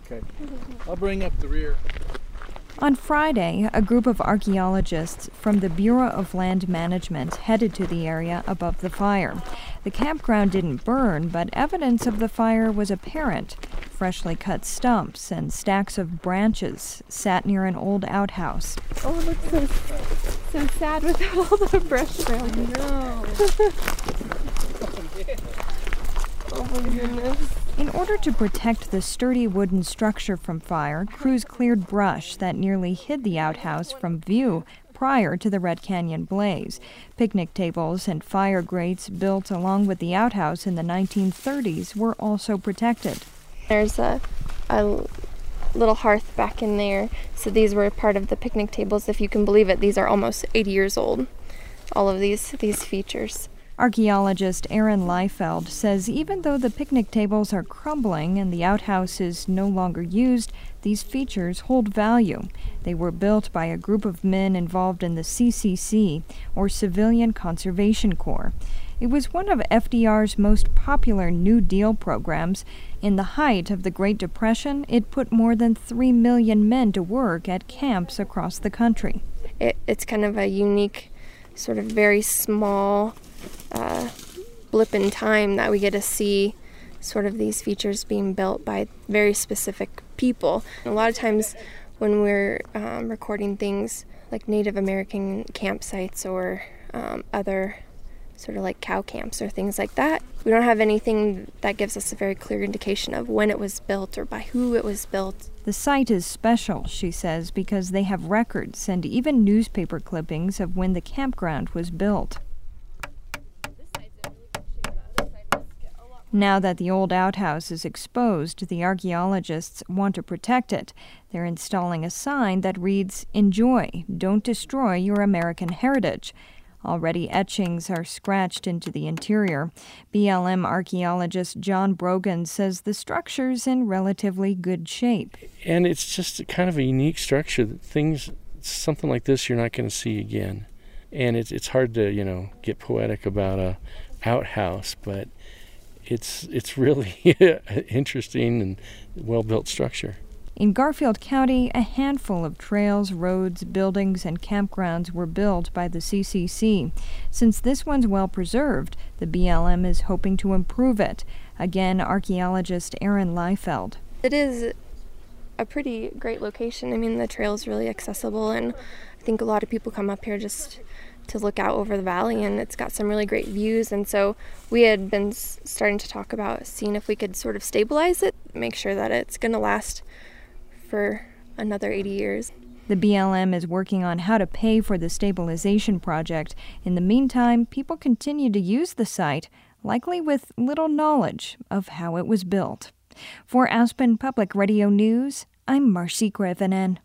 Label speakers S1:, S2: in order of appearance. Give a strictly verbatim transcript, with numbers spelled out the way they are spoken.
S1: Okay. I'll bring up the rear.
S2: On Friday, a group of archaeologists from the Bureau of Land Management headed to the area above the fire. The campground didn't burn, but evidence of the fire was apparent. Freshly cut stumps and stacks of branches sat near an old outhouse.
S3: Oh, it looks so, so sad with all the brush around it.
S1: No.
S3: Oh my goodness.
S2: In order to protect the sturdy wooden structure from fire, crews cleared brush that nearly hid the outhouse from view prior to the Red Canyon blaze. Picnic tables and fire grates built along with the outhouse in the nineteen thirties were also protected.
S3: There's a, a little hearth back in there, so these were part of the picnic tables. If you can believe it, these are almost eighty years old, all of these, these features.
S2: Archaeologist Aaron Liefeld says even though the picnic tables are crumbling and the outhouse is no longer used, these features hold value. They were built by a group of men involved in the C C C, or Civilian Conservation Corps. It was one of F D R's most popular New Deal programs. In the height of the Great Depression, it put more than three million men to work at camps across the country.
S3: It, it's kind of a unique, sort of very small uh, blip in time that we get to see sort of these features being built by very specific people. A lot of times when we're um, recording things like Native American campsites or um, other sort of like cow camps or things like that, we don't have anything that gives us a very clear indication of when it was built or by who it was built.
S2: The site is special, she says, because they have records and even newspaper clippings of when the campground was built. Now that the old outhouse is exposed, the archaeologists want to protect it. They're installing a sign that reads, "Enjoy, don't destroy your American heritage." Already etchings are scratched into the interior. B L M archaeologist John Brogan says the structure's in relatively good shape.
S4: And it's just kind of a unique structure. Things, something like this you're not going to see again. And it's it's hard to, you know, get poetic about a outhouse, but it's it's really interesting and well-built structure.
S2: In Garfield County, a handful of trails, roads, buildings, and campgrounds were built by the C C C. Since this one's well preserved, the B L M is hoping to improve it. Again, archaeologist Aaron Liefeld.
S3: It is a pretty great location. I mean, the trail is really accessible, and I think a lot of people come up here just to look out over the valley, and it's got some really great views. And so we had been s- starting to talk about seeing if we could sort of stabilize it, make sure that it's going to last for another eighty years.
S2: The B L M is working on how to pay for the stabilization project. In the meantime, people continue to use the site, likely with little knowledge of how it was built. For Aspen Public Radio News, I'm Marcy Grivenen.